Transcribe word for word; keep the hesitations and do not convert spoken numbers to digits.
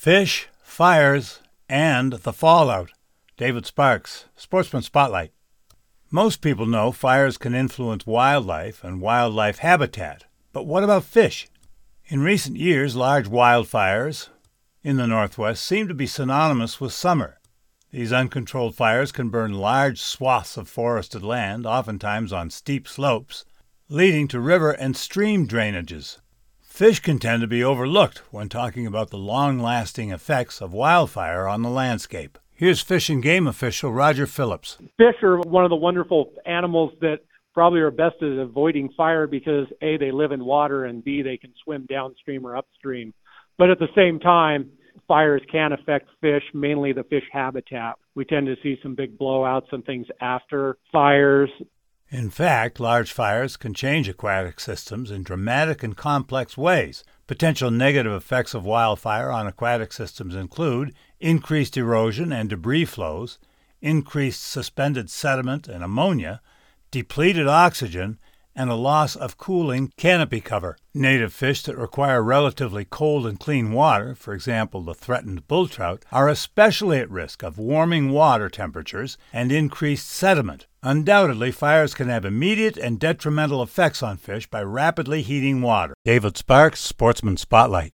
Fish, fires, and the fallout. David Sparks, Sportsman Spotlight. Most people know fires can influence wildlife and wildlife habitat, but what about fish? In recent years, large wildfires in the Northwest seem to be synonymous with summer. These uncontrolled fires can burn large swaths of forested land, oftentimes on steep slopes, leading to river and stream drainages. Fish can tend to be overlooked when talking about the long-lasting effects of wildfire on the landscape. Here's Fish and Game official Roger Phillips. Fish are one of the wonderful animals that probably are best at avoiding fire because A, they live in water, and B, they can swim downstream or upstream. But at the same time, fires can affect fish, mainly the fish habitat. We tend to see some big blowouts and things after fires. In fact, large fires can change aquatic systems in dramatic and complex ways. Potential negative effects of wildfire on aquatic systems include increased erosion and debris flows, increased suspended sediment and ammonia, depleted oxygen, and a loss of cooling canopy cover. Native fish that require relatively cold and clean water, for example the threatened bull trout, are especially at risk of warming water temperatures and increased sediment. Undoubtedly, fires can have immediate and detrimental effects on fish by rapidly heating water. David Sparks, Sportsman Spotlight.